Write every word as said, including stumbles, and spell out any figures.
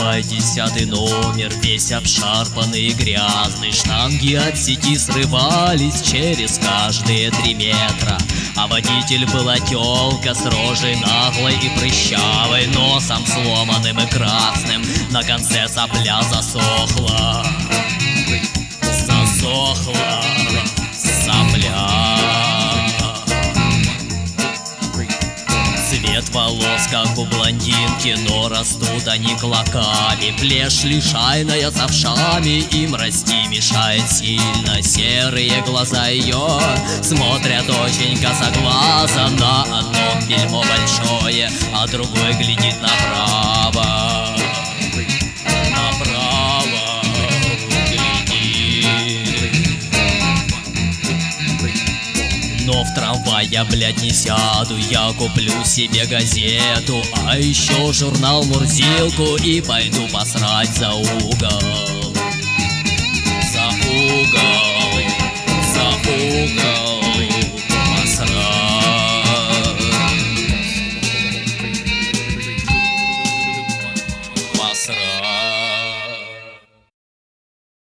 Открывай десятый номер, весь обшарпанный и грязный. Штанги от сети срывались через каждые три метра. А водитель была тёлка с рожей наглой и прыщавой, носом сломанным и красным, на конце сопля засохла. Засохла сопля. Цвет волос, как у блондинки, но растут они клоками. Плешь лишайная с овшами, им расти мешает сильно. Серые глаза ее смотрят очень косоглазо. На одном бельмо большое, а другой глядит направо. Направо глядит. Но в трамвай я, блядь, не сяду, я куплю себе газету, а еще журнал Мурзилку и пойду посрать за угол. За угол.